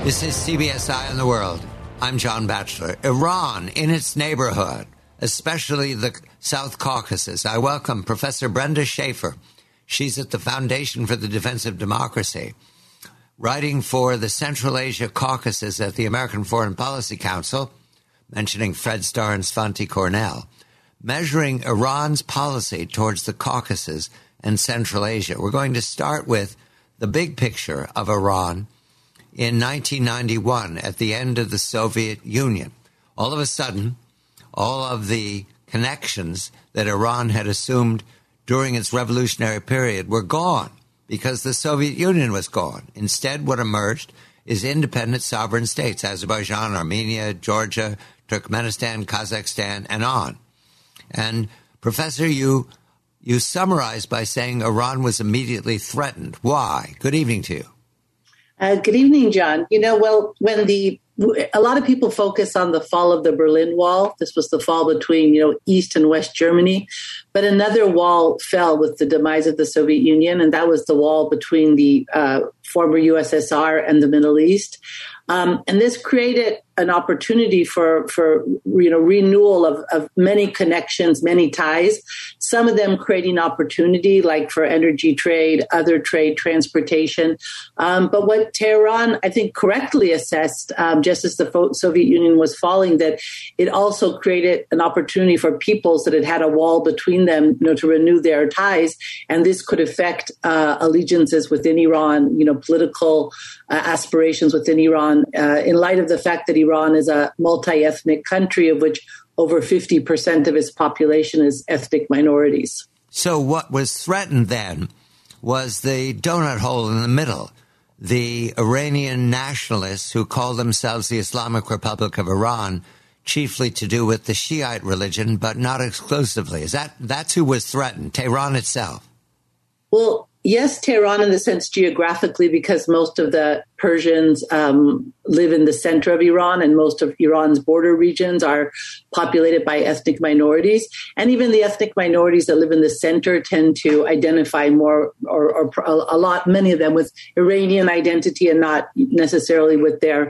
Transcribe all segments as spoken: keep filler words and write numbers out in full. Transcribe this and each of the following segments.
This is C B S Eye on the World. I'm John Batchelor. Iran in its neighborhood, especially the South Caucasus. I welcome Professor Brenda Schaefer. She's at the Foundation for the Defense of Democracy, writing for the Central Asia Caucasus at the American Foreign Policy Council, mentioning Fred Starr and Svante Cornell, measuring Iran's policy towards the Caucasus and Central Asia. We're going to start with the big picture of Iran in nineteen ninety-one, at the end of the Soviet Union. All of a sudden, all of the connections that Iran had assumed during its revolutionary period were gone because the Soviet Union was gone. Instead, what emerged is independent sovereign states, Azerbaijan, Armenia, Georgia, Turkmenistan, Kazakhstan, and on. And, Professor, you, you summarized by saying Iran was immediately threatened. Why? Good evening to you. Uh, good evening, John. You know, well, when the a lot of people focus on the fall of the Berlin Wall. This was the fall between, you know, East and West Germany. But another wall fell with the demise of the Soviet Union, and that was the wall between the uh, former U S S R and the Middle East. Um, and this created an opportunity for, for you know, renewal of, of many connections, many ties, some of them creating opportunity, like for energy trade, other trade, transportation. Um, but what Tehran, I think, correctly assessed, um, just as the fo- Soviet Union was falling, that it also created an opportunity for peoples that had had a wall between them, you know, to renew their ties. And this could affect uh, allegiances within Iran, you know, political uh, aspirations within Iran, uh, in light of the fact that Iran is a multi-ethnic country of which over fifty percent of its population is ethnic minorities. So what was threatened then was the donut hole in the middle, the Iranian nationalists who call themselves the Islamic Republic of Iran, chiefly to do with the Shiite religion, but not exclusively. Is that that's who was threatened, Tehran itself? Well, yes, Tehran in the sense geographically, because most of the Persians um, live in the center of Iran, and most of Iran's border regions are populated by ethnic minorities. And even the ethnic minorities that live in the center tend to identify more, or, or a lot, many of them, with Iranian identity and not necessarily with their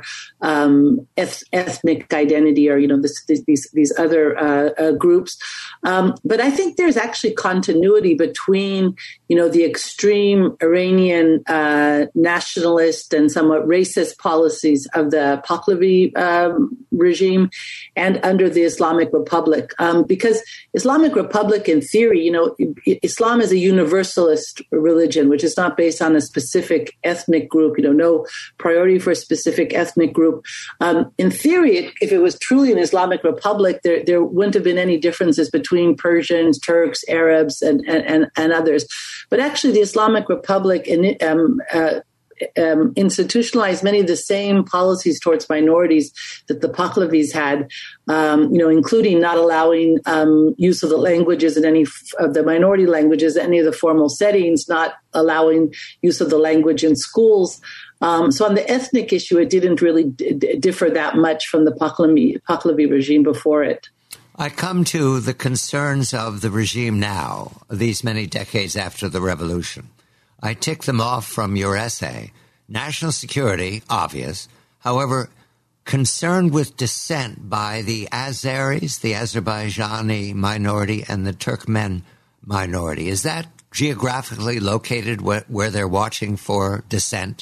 um, eth- ethnic identity, or, you know, this, these these other uh, uh, groups. Um, but I think there's actually continuity between, you know, the extreme Iranian uh, nationalist and somewhat racist policies of the Pahlavi um, regime and under the Islamic Republic. Um, because Islamic Republic, in theory, you know, Islam is a universalist religion, which is not based on a specific ethnic group, you know, no priority for a specific ethnic group. Um, in theory, if it was truly an Islamic Republic, there, there wouldn't have been any differences between Persians, Turks, Arabs, and, and, and others. But actually, the Islamic Republic in, um, uh, Um, institutionalized many of the same policies towards minorities that the Pahlavis had, um, you know, including not allowing um, use of the languages in any f- of the minority languages, any of the formal settings, not allowing use of the language in schools. Um, so on the ethnic issue, it didn't really d- d- differ that much from the Pahlavi, Pahlavi regime before it. I come to the concerns of the regime now, these many decades after the revolution. I tick them off from your essay. National security, obvious. However, concern with dissent by the Azeris, the Azerbaijani minority, and the Turkmen minority. Is that geographically located where, where they're watching for dissent?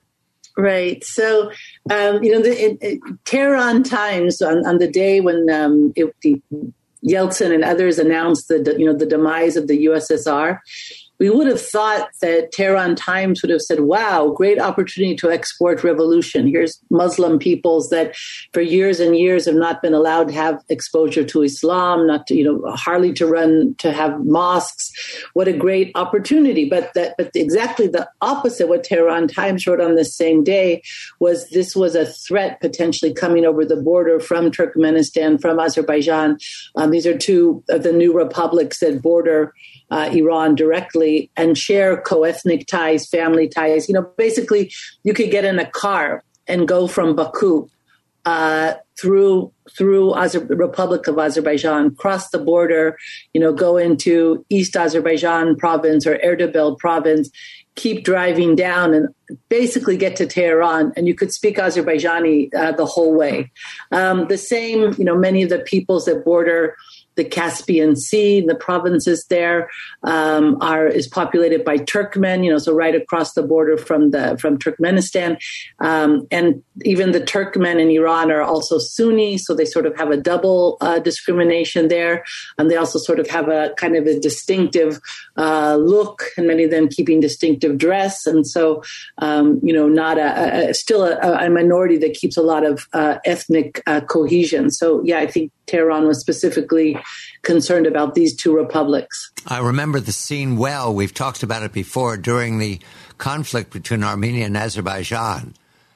Right. So, um, you know, the it, it, Tehran Times on, on the day when um, it, the, Yeltsin and others announced the, you know, the demise of the U S S R, we would have thought that Tehran Times would have said, wow, great opportunity to export revolution. Here's Muslim peoples that for years and years have not been allowed to have exposure to Islam, not to, you know, hardly to run, to have mosques. What a great opportunity. But that, but exactly the opposite, what Tehran Times wrote on the same day, was this was a threat potentially coming over the border from Turkmenistan, from Azerbaijan. Um, these are two of the new republics that border Uh, Iran directly and share co-ethnic ties, family ties. You know, basically, you could get in a car and go from Baku uh, through through Azer- the Republic of Azerbaijan, cross the border, you know, go into East Azerbaijan province or Erdebil province, keep driving down and basically get to Tehran, and you could speak Azerbaijani uh, the whole way. Um, the same, you know, many of the peoples that border the Caspian Sea, the provinces there um, are is populated by Turkmen, you know, so right across the border from the from Turkmenistan, um, and even the Turkmen in Iran are also Sunni, so they sort of have a double uh, discrimination there, and they also sort of have a kind of a distinctive uh, look, and many of them keeping distinctive dress, and so um, you know, not a, a still a, a minority that keeps a lot of uh, ethnic uh, cohesion. So yeah, I think Tehran was specifically concerned about these two republics. I remember the scene well. We've talked about it before during the conflict between Armenia and Azerbaijan.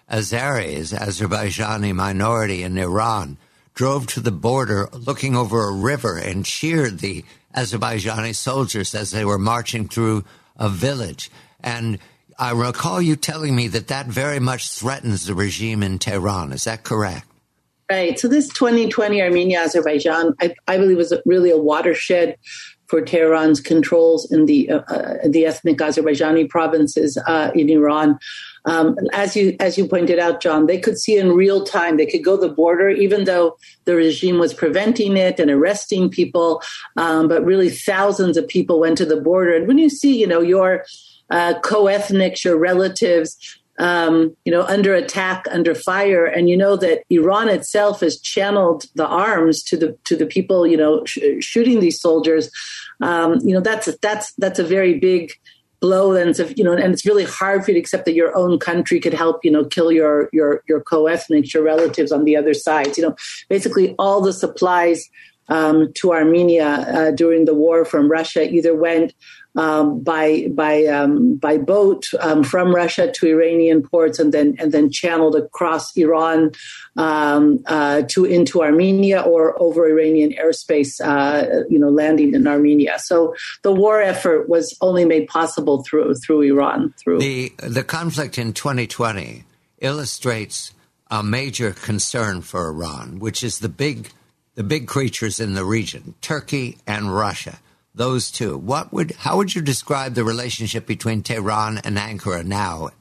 Azeris, Azerbaijani minority in Iran, drove to the border looking over a river and cheered the Azerbaijani soldiers as they were marching through a village. And I recall you telling me that that very much threatens the regime in Tehran. Is that correct? Right. So this twenty twenty Armenia-Azerbaijan, I, I believe, was really a watershed for Tehran's controls in the uh, uh, the ethnic Azerbaijani provinces uh, in Iran. Um, as you as you pointed out, John, they could see in real time. They could go the border, even though the regime was preventing it and arresting people. Um, but really, thousands of people went to the border. And when you see, you know, your uh, co-ethnics, your relatives, Um, you know, under attack, under fire, and you know that Iran itself has channeled the arms to the to the people, you know, sh- shooting these soldiers. Um, you know, that's that's that's a very big blow, and it's, you know, and it's really hard for you to accept that your own country could help, you know, kill your your your co-ethnics, your relatives on the other side. You know, basically all the supplies um, to Armenia uh, during the war from Russia either went Um, by by um, by boat um, from Russia to Iranian ports, and then and then channeled across Iran um, uh, to into Armenia or over Iranian airspace, uh, you know, landing in Armenia. So the war effort was only made possible through through Iran. Through the the conflict in twenty twenty illustrates a major concern for Iran, which is the big the big creatures in the region, Turkey and Russia. Those two. What would? How would you describe the relationship between Tehran and Ankara now?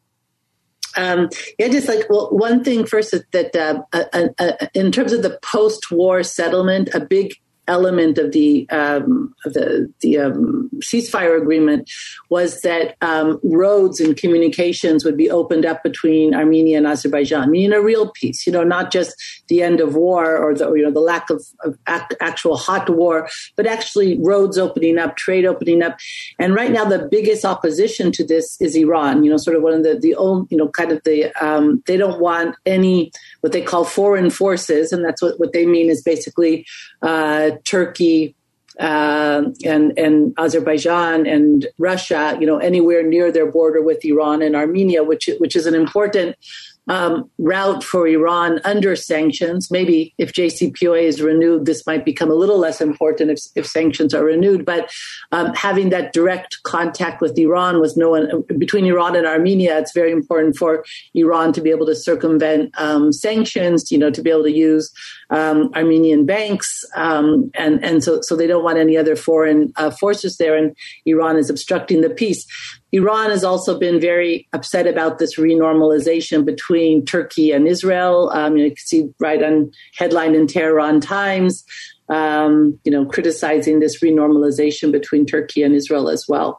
Um, yeah, just like, well, one thing first is that uh, uh, uh, in terms of the post-war settlement, a big element of the um, of the the um, ceasefire agreement was that um, roads and communications would be opened up between Armenia and Azerbaijan, meaning a real peace. You know, not just the end of war or the or, you know the lack of, of ac- actual hot war, but actually roads opening up, trade opening up. And right now, the biggest opposition to this is Iran. You know, sort of one of the the old, you know, kind of the um, they don't want any what they call foreign forces, and that's what what they mean is basically Uh, Turkey uh, and and Azerbaijan and Russia, you know, anywhere near their border with Iran and Armenia, which which is an important um, route for Iran under sanctions. Maybe if J C P O A is renewed, this might become a little less important if, if sanctions are renewed. But um, having that direct contact with Iran was no one between Iran and Armenia. It's very important for Iran to be able to circumvent um, sanctions, you know, to be able to use um, Armenian banks, um, and and so so they don't want any other foreign uh, forces there. And Iran is obstructing the peace. Iran has also been very upset about this renormalization between Turkey and Israel. Um, you can see right on headline in Tehran Times, um, you know, criticizing this renormalization between Turkey and Israel as well.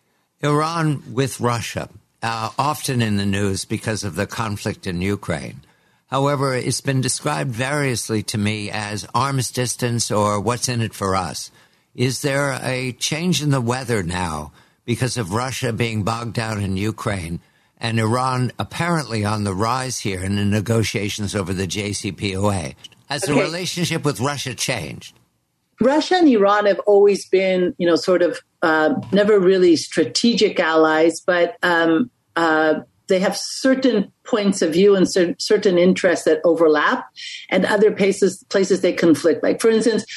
Iran with Russia, uh, often in the news because of the conflict in Ukraine. However, it's been described variously to me as arm's distance or what's in it for us. Is there a change in the weather now because of Russia being bogged down in Ukraine and Iran apparently on the rise here in the negotiations over the J C P O A? Has okay. the relationship with Russia changed? Russia and Iran have always been, you know, sort of uh, never really strategic allies, but um, uh, they have certain points of view and cer- certain interests that overlap, and other places places they conflict. Like, for instance,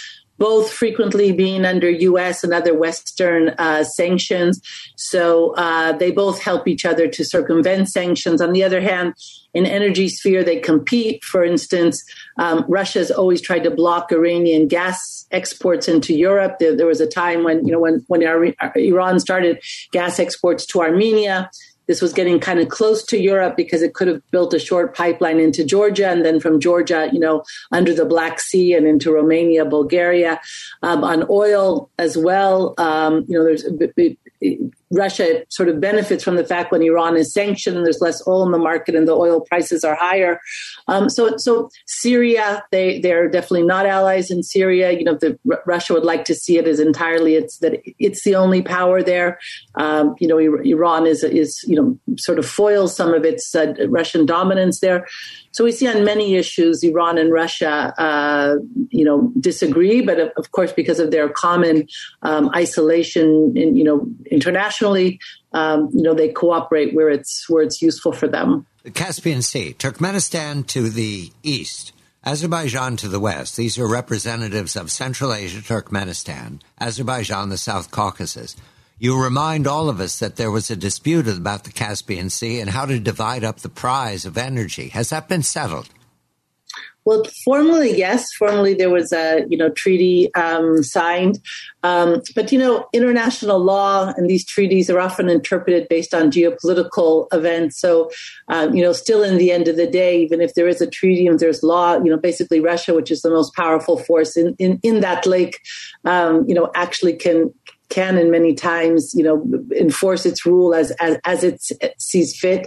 both frequently being under U S and other Western uh, sanctions. So uh, they both help each other to circumvent sanctions. On the other hand, in energy sphere, they compete. For instance, um, Russia has always tried to block Iranian gas exports into Europe. There, there was a time when, you know, when, when Iran started gas exports to Armenia, this was getting kind of close to Europe because it could have built a short pipeline into Georgia, and then from Georgia, you know, under the Black Sea and into Romania, Bulgaria. Um, on oil as well, um, you know, there's it, it, Russia sort of benefits from the fact when Iran is sanctioned and there's less oil in the market and the oil prices are higher. Um, so, so Syria, they they're definitely not allies in Syria. You know, the, R- Russia would like to see it as entirely it's that it's the only power there. Um, you know, Iran is is you know sort of foils some of its uh, Russian dominance there. So we see on many issues, Iran and Russia, uh, you know, disagree, but of, of course, because of their common um, isolation, in, you know, internationally, um, you know, they cooperate where it's where it's useful for them. The Caspian Sea, Turkmenistan to the east, Azerbaijan to the west. These are representatives of Central Asia, Turkmenistan, Azerbaijan, the South Caucasus. You remind all of us that there was a dispute about the Caspian Sea and how to divide up the prize of energy. Has that been settled? Well, formally, yes. Formally, there was a you know treaty um, signed, um, but you know international law and these treaties are often interpreted based on geopolitical events. So, um, you know, still in the end of the day, even if there is a treaty and there's law, you know, basically Russia, which is the most powerful force in in, in that lake, um, you know, actually can. can and many times, you know, enforce its rule as as, as it sees fit.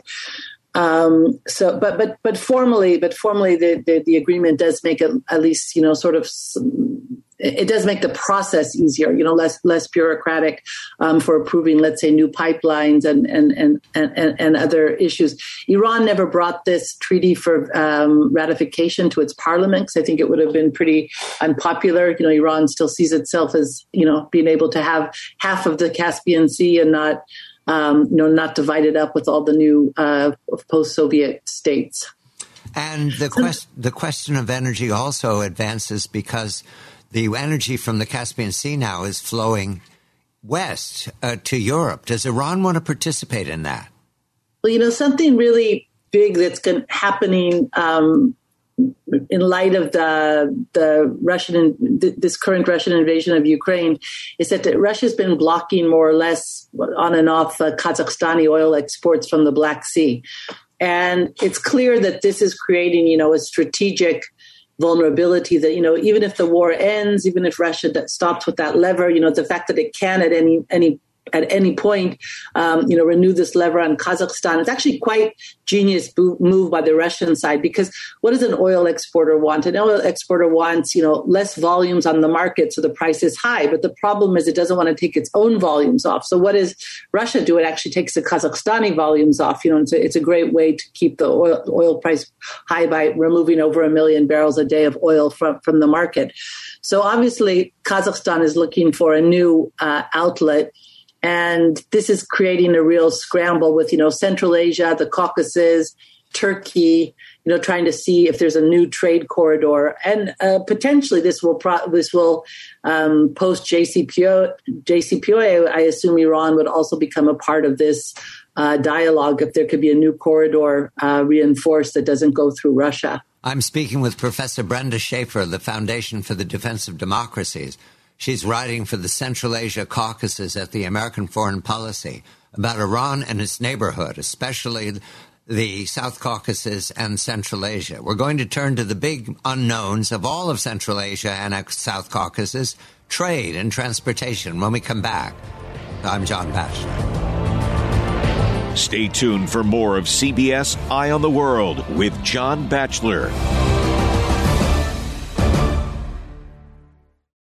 Um, so, but but but formally, but formally, the, the, the agreement does make it at least, you know, sort of. Some, it does make the process easier, you know, less less bureaucratic um, for approving, let's say, new pipelines and and, and and and other issues. Iran never brought this treaty for um, ratification to its parliament because I think it would have been pretty unpopular. You know, Iran still sees itself as, you know, being able to have half of the Caspian Sea and not, um, you know, not divided up with all the new uh, post-Soviet states. And the quest- the question of energy also advances because the energy from the Caspian Sea now is flowing west uh, to Europe. Does Iran want to participate in that? Well, you know, something really big that's going happening um, in light of the the Russian this current Russian invasion of Ukraine is that Russia's been blocking more or less on and off uh, Kazakhstani oil exports from the Black Sea, and it's clear that this is creating, you know, a strategic vulnerability that, you know, even if the war ends, even if Russia stops with that lever, you know, the fact that it can at any any at any point, um, you know, renew this lever on Kazakhstan. It's actually quite genius move by the Russian side, because what does an oil exporter want? An oil exporter wants, you know, less volumes on the market, so the price is high. But the problem is it doesn't want to take its own volumes off. So what does Russia do? It actually takes the Kazakhstani volumes off. You know, it's a, it's a great way to keep the oil, oil price high by removing over a million barrels a day of oil from, from the market. So obviously, Kazakhstan is looking for a new uh, outlet. And this is creating a real scramble with, you know, Central Asia, the Caucasus, Turkey, you know, trying to see if there's a new trade corridor. And uh, potentially this will pro- this will um, post J C P O A. I assume Iran would also become a part of this uh, dialogue if there could be a new corridor uh, reinforced that doesn't go through Russia. I'm speaking with Professor Brenda Schaefer of the Foundation for the Defense of Democracies. She's writing for the Central Asia Caucasus at the American Foreign Policy about Iran and its neighborhood, especially the South Caucasus and Central Asia. We're going to turn to the big unknowns of all of Central Asia and South Caucasus, trade and transportation, when we come back. I'm John Batchelor. Stay tuned for more of C B S Eye on the World with John Batchelor.